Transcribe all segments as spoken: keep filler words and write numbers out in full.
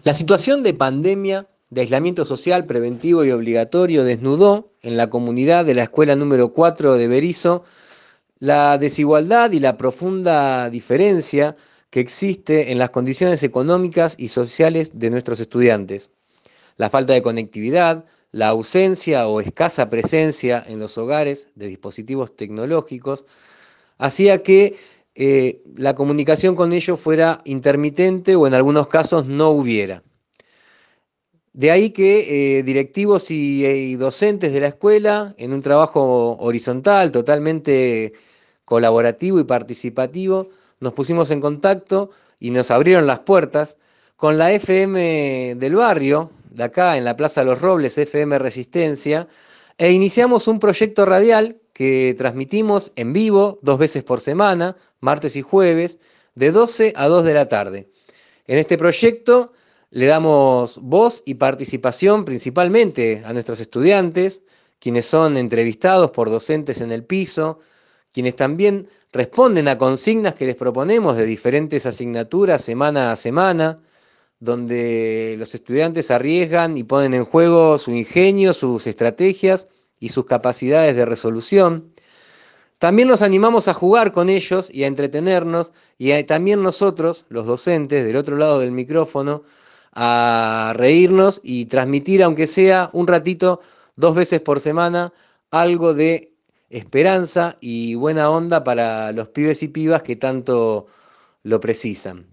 La situación de pandemia, de aislamiento social preventivo y obligatorio desnudó en la comunidad de la escuela número cuatro de Berisso la desigualdad y la profunda diferencia que existe en las condiciones económicas y sociales de nuestros estudiantes. La falta de conectividad, la ausencia o escasa presencia en los hogares de dispositivos tecnológicos, hacía que eh, la comunicación con ellos fuera intermitente o en algunos casos no hubiera. De ahí que eh, directivos y, y docentes de la escuela, en un trabajo horizontal, totalmente colaborativo y participativo, nos pusimos en contacto y nos abrieron las puertas con la F M del barrio, de acá en la Plaza Los Robles, F M Resistencia, e iniciamos un proyecto radial que transmitimos en vivo dos veces por semana, martes y jueves, de doce a dos de la tarde. En este proyecto le damos voz y participación principalmente a nuestros estudiantes, quienes son entrevistados por docentes en el piso, quienes también responden a consignas que les proponemos de diferentes asignaturas semana a semana, donde los estudiantes arriesgan y ponen en juego su ingenio, sus estrategias y sus capacidades de resolución. También nos animamos a jugar con ellos y a entretenernos, y a, también nosotros, los docentes, del otro lado del micrófono, a reírnos y transmitir, aunque sea un ratito, dos veces por semana, algo de esperanza y buena onda para los pibes y pibas que tanto lo precisan.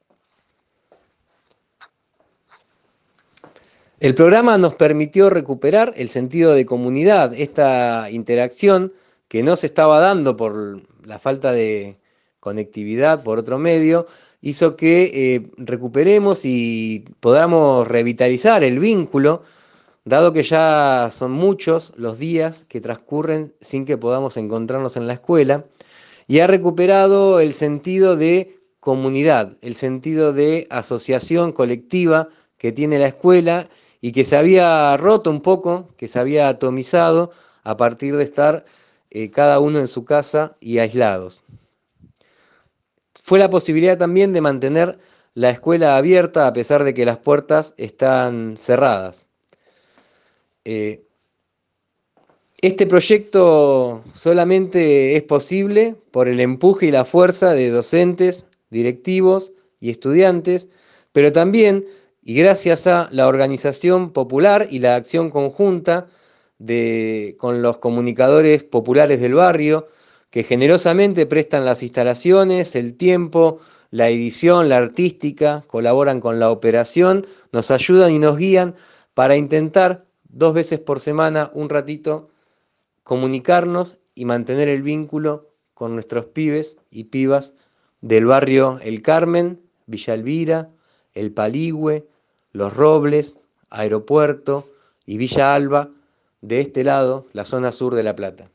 El programa nos permitió recuperar el sentido de comunidad, esta interacción que no se estaba dando por la falta de conectividad por otro medio, hizo que eh, recuperemos y podamos revitalizar el vínculo, dado que ya son muchos los días que transcurren sin que podamos encontrarnos en la escuela, y ha recuperado el sentido de comunidad, el sentido de asociación colectiva que tiene la escuela y que se había roto un poco, que se había atomizado a partir de estar eh, cada uno en su casa y aislados. Fue la posibilidad también de mantener la escuela abierta a pesar de que las puertas están cerradas. Eh, Este proyecto solamente es posible por el empuje y la fuerza de docentes, directivos y estudiantes, pero también y gracias a la organización popular y la acción conjunta de, con los comunicadores populares del barrio, que generosamente prestan las instalaciones, el tiempo, la edición, la artística, colaboran con la operación, nos ayudan y nos guían para intentar dos veces por semana, un ratito, comunicarnos y mantener el vínculo con nuestros pibes y pibas del barrio El Carmen, Villa Elvira, El Paligüe, Los Robles, Aeropuerto y Villa Alba, de este lado, la zona sur de La Plata.